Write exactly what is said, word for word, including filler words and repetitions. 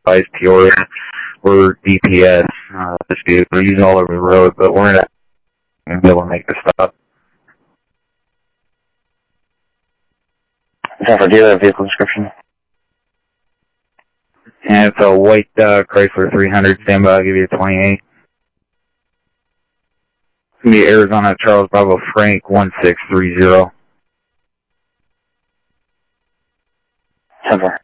advise Peoria. We're D P S, uh, this dude. We're using all over the road, but we're not going to be able to make the stop. Jennifer, do you have a vehicle description? And it's a white uh, Chrysler three hundred. Stand by, I'll give you a twenty-eight. It's going to be Arizona Charles Bravo Frank one six three zero. Jennifer.